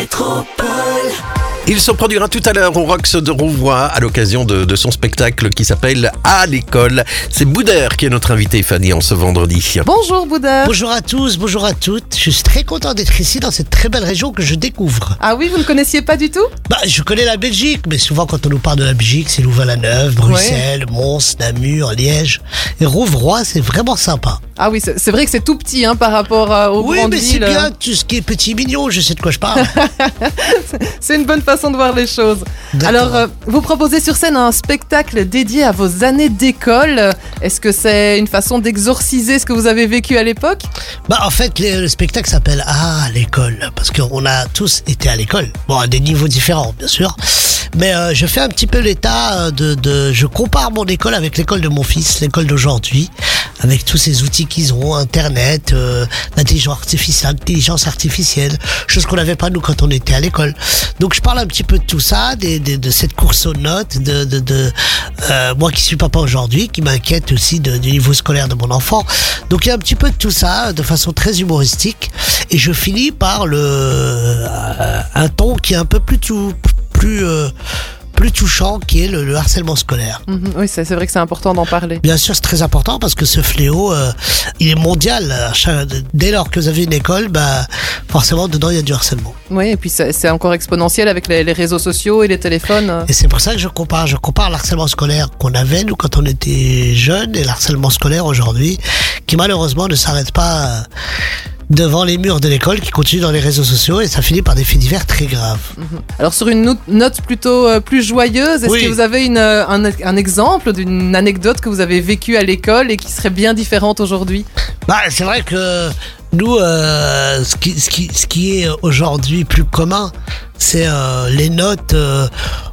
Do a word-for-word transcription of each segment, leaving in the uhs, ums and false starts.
Métropole. Il se produira tout à l'heure au Rox de Rouvroy à l'occasion de, de son spectacle qui s'appelle À l'école. C'est Boudère qui est notre invité, Fanny, en ce vendredi. Bonjour Boudère. Bonjour à tous, bonjour à toutes. Je suis très content d'être ici dans cette très belle région que je découvre. Ah oui, vous ne connaissiez pas du tout ? Bah, je connais la Belgique, mais souvent quand on nous parle de la Belgique, c'est Louvain-la-Neuve, Bruxelles, ouais. Mons, Namur, Liège. Et Rouvroy, c'est vraiment sympa. Ah oui, c'est, c'est vrai que c'est tout petit hein, par rapport euh, aux oui, grandes villes. Oui, mais c'est bien tout ce qui est petit et mignon, je sais de quoi je parle. C'est une bonne façon de voir les choses. D'accord. Alors, euh, vous proposez sur scène un spectacle dédié à vos années d'école. Est-ce que c'est une façon d'exorciser ce que vous avez vécu à l'époque ? Bah, en fait, le, le spectacle s'appelle Ah, l'école, parce qu'on a tous été à l'école. Bon, à des niveaux différents, bien sûr. Mais euh, je fais un petit peu l'état de, de... Je compare mon école avec l'école de mon fils, l'école d'aujourd'hui, avec tous ces outils qu'ils ont, Internet, euh, l'intelligence artificielle, l'intelligence artificielle, chose qu'on n'avait pas nous quand on était à l'école. Donc je parle un petit peu de tout ça, de, de, de cette course aux notes, de, de, de euh, moi qui suis papa aujourd'hui, qui m'inquiète aussi de, du niveau scolaire de mon enfant. Donc il y a un petit peu de tout ça, de façon très humoristique, et je finis par le euh, un ton qui est un peu plus tout. plus euh, plus touchant, qui est le, le harcèlement scolaire. Mmh, oui, c'est, c'est vrai que c'est important d'en parler. Bien sûr, c'est très important parce que ce fléau, euh, il est mondial. Dès lors que vous avez une école, bah, forcément, dedans, il y a du harcèlement. Oui, et puis c'est, c'est encore exponentiel avec les, les réseaux sociaux et les téléphones. Et c'est pour ça que je compare. Je compare l'harcèlement scolaire qu'on avait, nous, quand on était jeunes, et l'harcèlement scolaire aujourd'hui, qui malheureusement ne s'arrête pas... Euh, devant les murs de l'école, qui continue dans les réseaux sociaux, et ça finit par des faits divers très graves. Alors sur une note plutôt euh, plus joyeuse, est-ce oui. que vous avez une, un, un exemple d'une anecdote que vous avez vécue à l'école et qui serait bien différente aujourd'hui ? Bah, c'est vrai que nous, euh, ce, qui, ce, qui, ce qui est aujourd'hui plus commun, c'est euh, les notes, euh,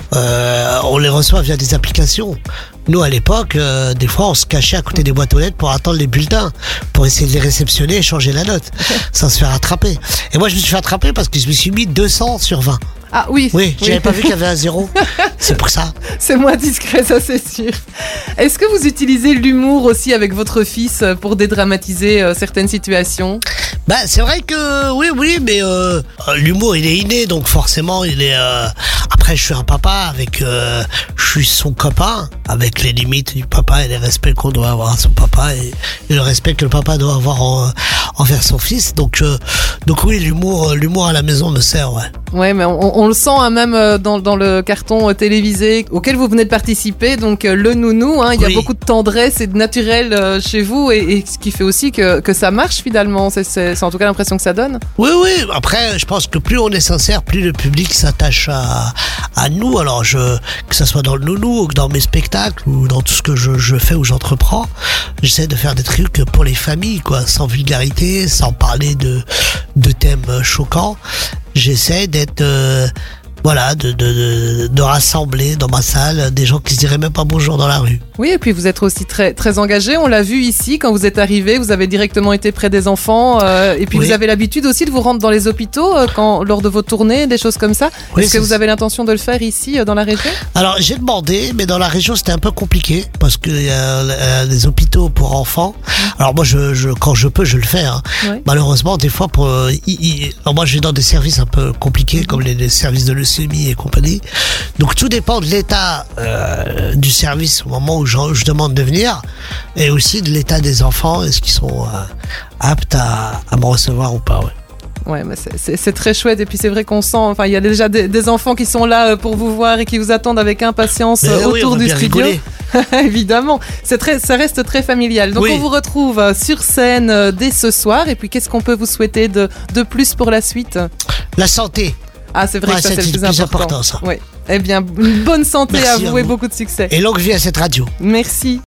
euh, on les reçoit via des applications. Nous, à l'époque, euh, des fois, on se cachait à côté des boîtes aux lettres pour attendre les bulletins, pour essayer de les réceptionner et changer la note, sans se faire attraper. Et moi, je me suis fait attraper parce que je me suis mis deux cents sur vingt. Ah oui. Oui, j'avais oui. pas vu qu'il y avait un zéro. C'est pour ça. C'est moins discret, ça c'est sûr. Est-ce que vous utilisez l'humour aussi avec votre fils pour dédramatiser euh, certaines situations ? Bah, c'est vrai que oui, oui, mais euh, l'humour, il est inné, donc forcément, il est... Euh... Après, je suis un papa, avec, euh, je suis son copain, avec les limites du papa et les respects qu'on doit avoir à son papa et, et le respect que le papa doit avoir en, envers son fils. Donc, euh, donc oui, l'humour, l'humour à la maison me sert, ouais. Ouais, mais on, on le sent hein, même dans, dans le carton télévisé auquel vous venez de participer, donc le nounou, hein, il y a oui. beaucoup de tendresse et de naturel euh, chez vous, et, et ce qui fait aussi que, que ça marche finalement, c'est, c'est, c'est en tout cas l'impression que ça donne. Oui, oui, après je pense que plus on est sincère, plus le public s'attache à, à nous, alors je, que ça soit dans le nounou, ou dans mes spectacles, ou dans tout ce que je, je fais ou j'entreprends, j'essaie de faire des trucs pour les familles, quoi, sans vulgarité, sans parler de, de thèmes choquants. J'essaie d'être, euh, voilà, de, de, de, de rassembler dans ma salle des gens qui se diraient même pas bonjour dans la rue. Oui, et puis vous êtes aussi très, très engagé. On l'a vu ici, quand vous êtes arrivé, vous avez directement été près des enfants. Euh, et puis oui. vous avez l'habitude aussi de vous rendre dans les hôpitaux euh, quand, lors de vos tournées, des choses comme ça. Oui, Est-ce que vous avez l'intention de le faire ici, euh, dans la région ? Alors, j'ai demandé, mais dans la région, c'était un peu compliqué parce qu'il y a des hôpitaux pour enfants. Alors moi, je, je, quand je peux, je le fais. Hein. Oui. Malheureusement, des fois, pour, euh, y, y, alors moi, je vais dans des services un peu compliqués, mmh. comme les, les services de leucémie et compagnie. Donc, tout dépend de l'état euh, du service au moment où je, je demande de venir, et aussi de l'état des enfants, est-ce qu'ils sont euh, aptes à, à me recevoir ou pas, ouais. Ouais, mais c'est, c'est, c'est très chouette, et puis c'est vrai qu'on sent, enfin, il y a déjà des, des enfants qui sont là pour vous voir et qui vous attendent avec impatience mais autour oui, du studio. Évidemment, c'est très, ça reste très familial. Donc oui. on vous retrouve sur scène dès ce soir, et puis qu'est-ce qu'on peut vous souhaiter de, de plus pour la suite ? La santé. Ah, c'est vrai ouais, que ça, c'est, c'est le plus, plus important. important ça. Oui. Eh bien, bonne santé. Merci à vous, à vous et beaucoup de succès. Et longue vie à cette radio. Merci.